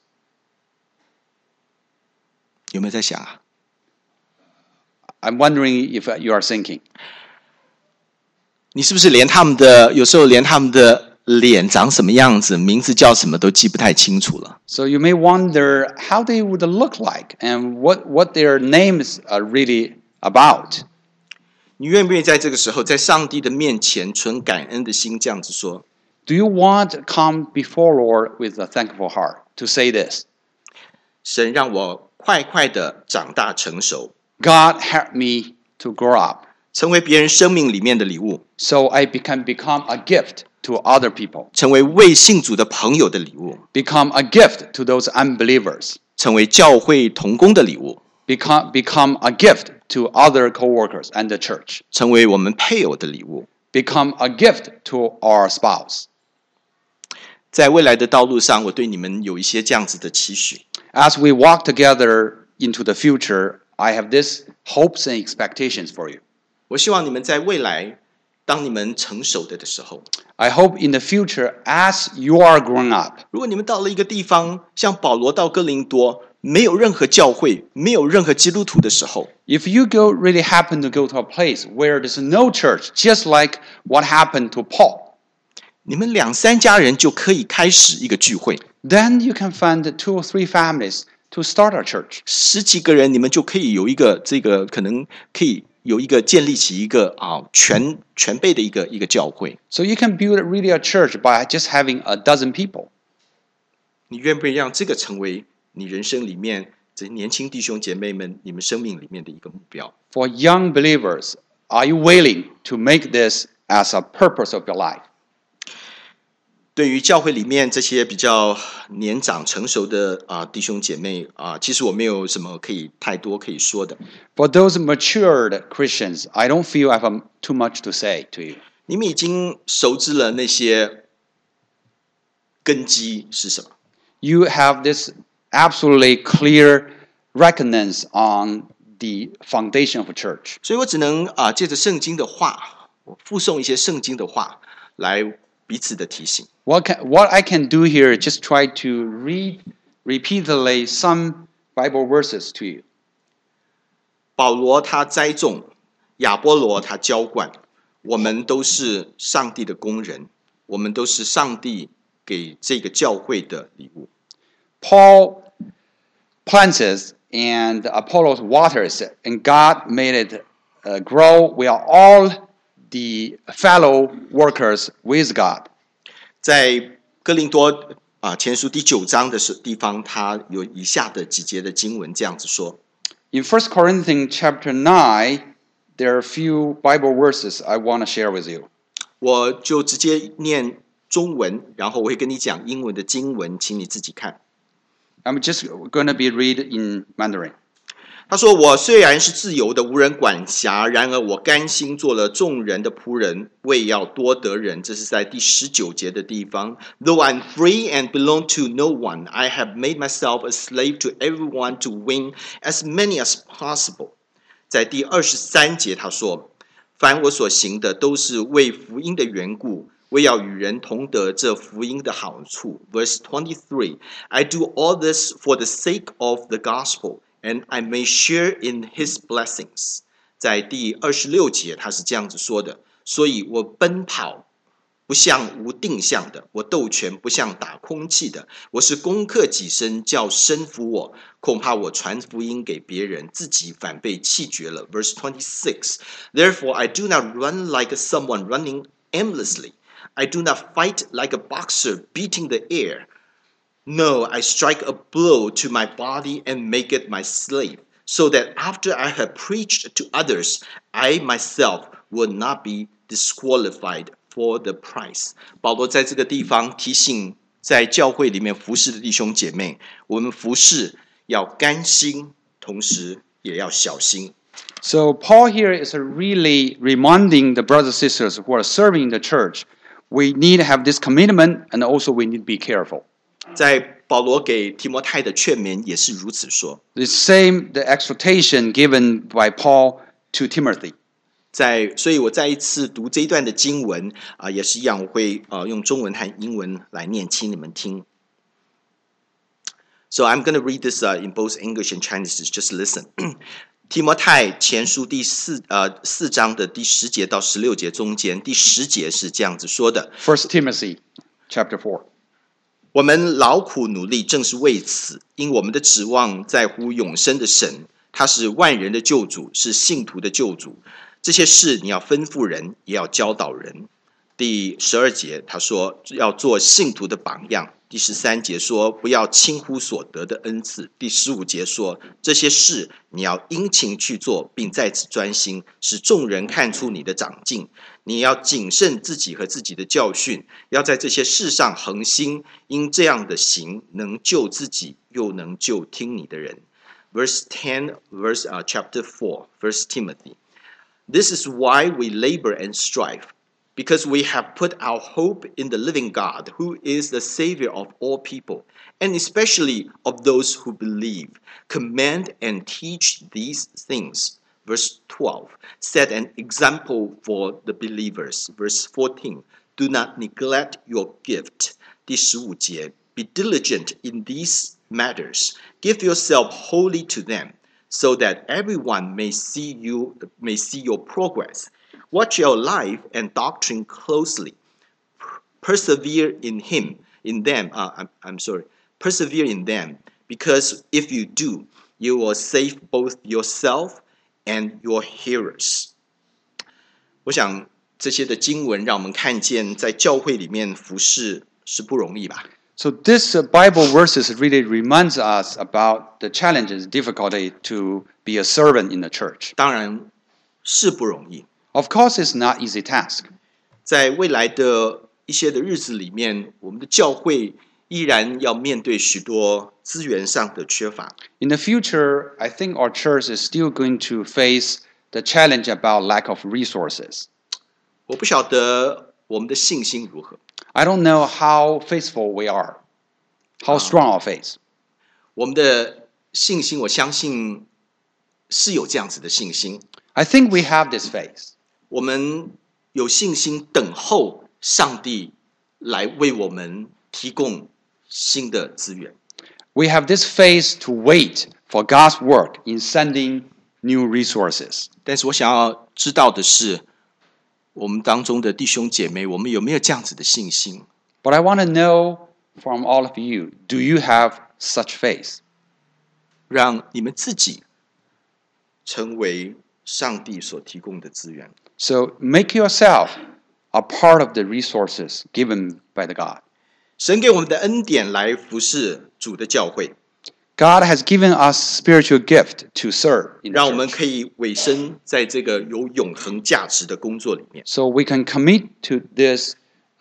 有没有在想啊？ I'm wondering if you are thinking. 你是不是连他们的有时候连他们的脸长什么样子，名字叫什么都记不太清楚了。 So you may wonder how they would look like and what their names are really about. 你愿不愿意在这个时候，在上帝的面前存感恩的心，这样子说？ Do you want to come before Lord with a thankful heart to say this? 神让我快快的长大成熟， God help me to grow up 成为别人生命里面的礼物， so I can become a gift to other people, 成为未信主的朋友的礼物， become a gift to those unbelievers, 成为教会同工的礼物， become a gift to other co-workers and the church, 成为我们配偶的礼物。 become a gift to our spouse. 在未来的道路上，我对你们有一些这样子的期许。 As we walk together into the future, I have these hopes and expectations for you. 我希望你们在未来，当你们成熟的时候， I hope in the future, as you are growing up, 如果你们到了一个地方，像保罗到哥林多，没有任何教会，没有任何基督徒的时候， if you really happen to go to a place where there's no church, just like what happened to Paul, 你们2-3家人就可以开始一个聚会， then you can find 2 or 3 families to start a church. 10几个人，你们就可以有一个可能可以有一个建立起一个全备的一个教会。 So you can build really a church by just having a dozen people. 你愿不愿意让这个成为你人生里面这些年轻弟兄姐妹们你们生命里面的一个目标？ For young believers, are you willing to make this as a purpose of your life? 对于教会里面这些比较年长成熟的弟兄姐妹其实我没有什么太多可以说的。 For those matured Christians, I don't feel I have too much to say to you. 你们已经熟知了那些根基是什么？ You have this absolutely clear reckonance on the foundation of a church. 所以我只能借着圣经的话，我附送一些圣经的话来彼此的提醒。 What I can do here is just try to read repeatedly some Bible verses to you. 保罗他栽种，亚波罗他浇灌，我们都是上帝的工人，我们都是上帝给这个教会的礼物。 Paul plants and Apollos waters, and God made it grow. We are all the fellow workers with God. 在哥林多前书第9章的地方，他有以下的几节的经文这样子说。 In 1 Corinthians chapter 9, there are a few Bible verses I want to share with you. 我就直接念中文，然后我会跟你讲英文的经文，请你自己看。 I'm just going to be read in Mandarin. 他说：“我虽然是自由的，无人管辖，然而我甘心做了众人的仆人，为要多得人。”这是在第19节的地方。Though I'm free and belong to no one, I have made myself a slave to everyone to win as many as possible. 在第23节他说：“凡我所行的，都是为福音的缘故。”为要与人同得这福音的好处。Verse 23, I do all this for the sake of the gospel, and I may share in his blessings. 在第26节他是这样子说的，所以我奔跑不像无定向的，我斗拳不像打空气的，我是攻克己身，叫身服我，恐怕我传福音给别人，自己反被弃绝了。Verse 26, Therefore I do not run like someone running aimlessly.I do not fight like a boxer beating the air. No, I strike a blow to my body and make it my slave, so that after I have preached to others, I myself will not be disqualified for the prize. 保罗在这个地方提醒在教会里面服侍的弟兄姐妹，我们服侍要甘心，同时也要小心。 So Paul here is really reminding the brothers and sisters who are serving the church.We need to have this commitment, and also we need to be careful. 在保罗给提摩太的劝勉也是如此说。 The same, the exhortation given by Paul to Timothy. 所以我再一次读这一段的经文也是一样，我会用中文和英文来念，请你们听。So I'm going to read this in both English and Chinese. Just listen. 提摩太前书4章的第10节到16节中间，第10节是这样子说的 1 Timothy chapter 4. 我们劳苦努力，正是为此，因我们的指望在乎永生的神，他是万人的救主，是信徒的救主。这些事你要吩咐人，也要教导人。第12节他说要做信徒的榜样。第13节说不要轻忽所得的恩赐。第15节说这些事你要殷勤去做，并在此专心，使众人看出你的长进。你要谨慎自己和自己的教训，要在这些事上恒心，因这样的行能救自己，又能救听你的人。Verse 10, chapter 4, 1 Timothy. This is why we labor and strive.Because we have put our hope in the living God, who is the Savior of all people, and especially of those who believe. Command and teach these things. Verse 12. Set an example for the believers. Verse 14. Do not neglect your gift. 第15节 Be diligent in these matters. Give yourself wholly to them, so that everyone may see your progress.Watch your life and doctrine closely. Persevere in them. Persevere in them, because if you do, you will save both yourself and your hearers. 我想这些的经文让我们看见，在教会里面服侍是不容易吧。 So this Bible verses really reminds us about the challenges, difficulty to be a servant in the church. 当然是不容易。 Of course, it's not an easy task. 在未来的一些的日子里面，我们的教会依然要面对许多资源上的缺乏。 In the future, I think our church is still going to face the challenge about lack of resources. 我不晓得我们的信心如何。 I don't know how faithful we are, how strong our faith. 我们的信心，我相信是有这样子的信心。 I think we have this faith. 我们有信心等候上帝来为我们提供新的资源。 We have this faith to wait for God's work in sending new resources. 但是我想要知道的是，我们当中的弟兄姐妹，我们有没有这样子的信心？ But I want to know from all of you, do you have such faith? 让你们自己成为上帝所提供的资源。 So make yourself a part of the resources given by the God. 神给我们的恩典来服侍主的教会， God has given us spiritual gift to serve in 让 the 我们 church. 可以委身在这个有永恒价值的工作里面。 So we can commit to this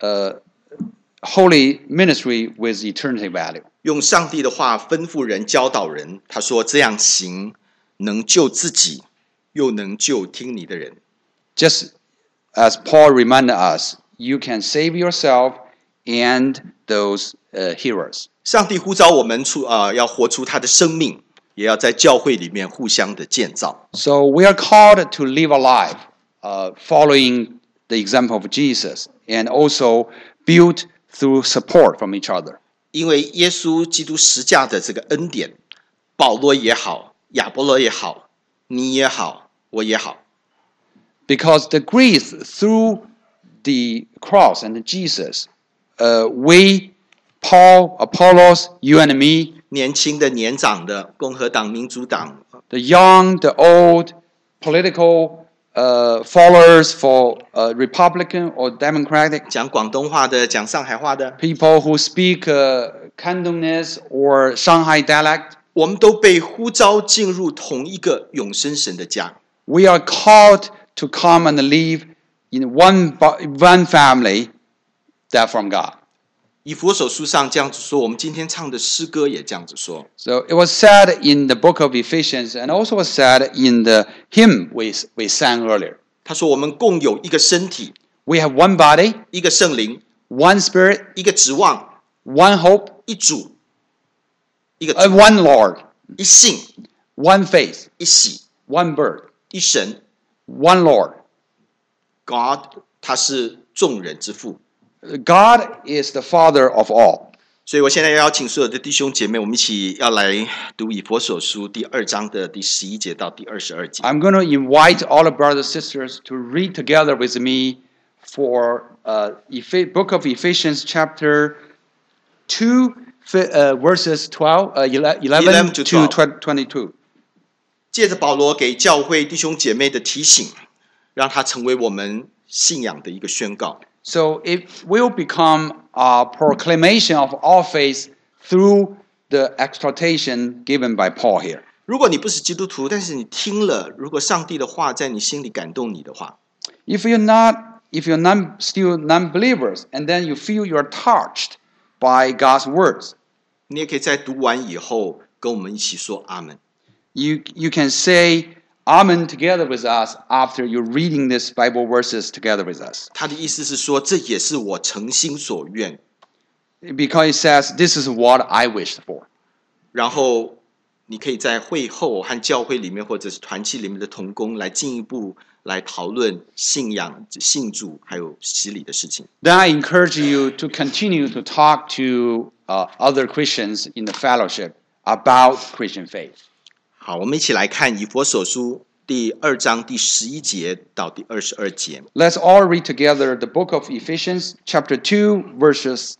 holy ministry with eternity value. 用上帝的话吩咐人、教导人。他说：“这样行，能救自己，又能救听你的人。” Just as Paul reminded us, you can save yourself and those hearers. 上帝呼召我们要活出他的生命，也要在教会里面互相的建造。 So we are called to live a life following the example of Jesus and also built through support from each other. 因为耶稣基督十架的这个恩典，保罗也好，亚波罗也好，你也好，我也好， Because the grace through the cross and Jesus, we, Paul, Apollos, you and me, 年轻的、年长的，共和党、民主党， the young, the old, political followers for Republican or Democratic, 讲广东话的，讲上海话的， people who speak Cantonese or Shanghai dialect, 我们都被呼召进入同一个永生神的家。 we are called to come and live in one family that from God. 以弗所书上这样子说，我们今天唱的诗歌也这样子说。 So it was said in the book of Ephesians and also was said in the hymn we sang earlier. 他说我们共有一个身体， We have one body, 一个圣灵， one spirit, 一个指望， one hope, 一主，一个 one Lord, 一信， one faith, 一喜， one birth, 一神。 one Lord. God 他是众人之父， God is the Father of all. 所以我现在要邀请所有的弟兄姐妹，我们一起要来读以弗所书第2章的第11节到第22节。 I'm going to invite all the brothers and sisters to read together with me for Book of Ephesians chapter 2, verses 11 to 22. 借着保罗给教会弟兄姐妹的提醒，让它成为我们信仰的一个宣告。 So it will become a proclamation of our faith through the exhortation given by Paul here. 如果你不是基督徒，但是你听了，如果上帝的话在你心里感动你的话， If you're still non-believers, and then you feel you're touched by God's words, 你也可以在读完以后跟我们一起说阿们。 you can say Amen together with us after you're reading these Bible verses together with us. 他的意思是说，这也是我诚心所愿。 Because it says, this is what I wished for. 然后你可以在会后和教会里面或者是团契里面的同工来进一步来讨论信仰、信主还有洗礼的事情。 Then I encourage you to continue to talk to other Christians in the fellowship about Christian faith. 好，我们一起来看以弗所书第2章第11节到第22节。 Let's all read together the book of Ephesians, chapter 2, verses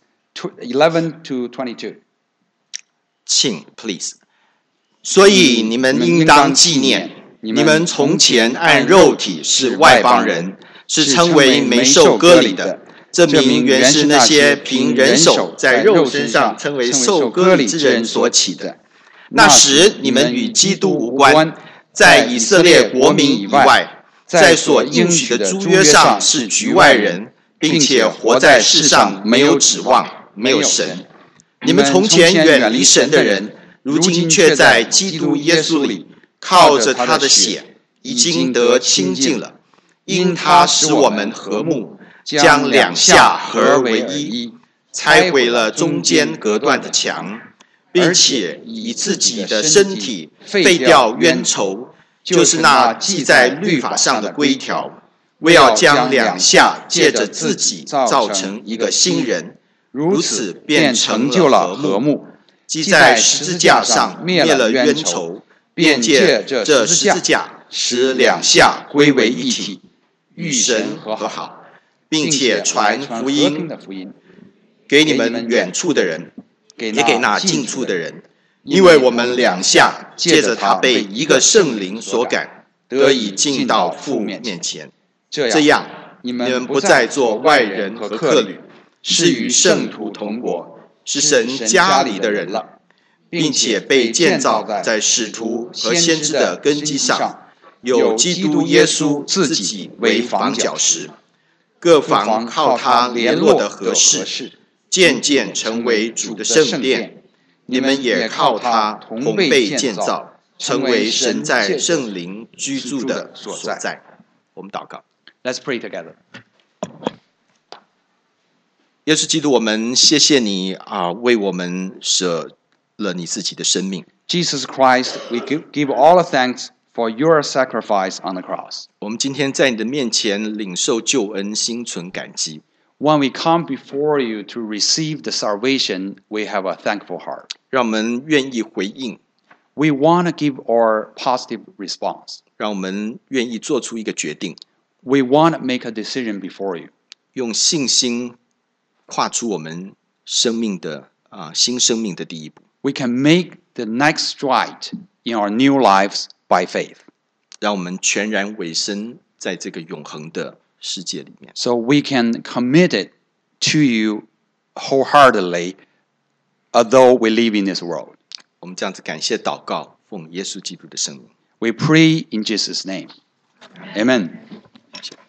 11 to 22. 请 please。所以你们应当纪念，你们从前按肉体是外邦人，是称为没受割礼的。这名原是那些凭人手在肉身上称为受割礼之人所起的。那时你们与基督无关，在以色列国民以外，在所应许的诸约上是局外人，并且活在世上没有指望，没有神。你们从前远离神的人，如今却在基督耶稣里，靠着他的血，已经得清净了。因他使我们和睦，将两下合而为一，拆毁了中间隔断的墙，并且以自己的身体废掉冤仇，就是那记在律法上的规条，为要将两下借着自己造成一个新人，如此便成就了和睦。即在十字架上灭了冤仇，便借这十字架使两下归为一体，与神和好，并且传福音给你们远处的人，也给那近处的人。因为我们两下借着他被一个圣灵所感，得以进到父面前。这样，你们不再做外人和客旅，是与圣徒同国，是神家里的人了，并且被建造在使徒和先知的根基上，有基督耶稣自己为房角石，各房靠他联络的合适，渐渐成为主的圣殿。你们也靠他同被建造，成为神在圣灵居住的所在。我们祷告。 Let's pray together. 耶稣基督，我们谢谢你为我们舍了你自己的生命。 Jesus Christ, we give all the thanks for your sacrifice on the cross. 我们今天在你的面前领受救恩，心存感激。 When we come before you to receive the salvation, we have a thankful heart. 让我们愿意回应， We want to give our positive response. 让我们愿意做出一个决定， We want to make a decision before you. 用信心跨出我们生命的新生命的第一步。 We can make the next stride in our new lives by faith. 让我们全然委身在这个永恒的世界里面。 So we can commit it to you wholeheartedly, although we live in this world. 我们这样子感谢祷告，奉耶稣基督的圣名。 We pray in Jesus' name. Amen.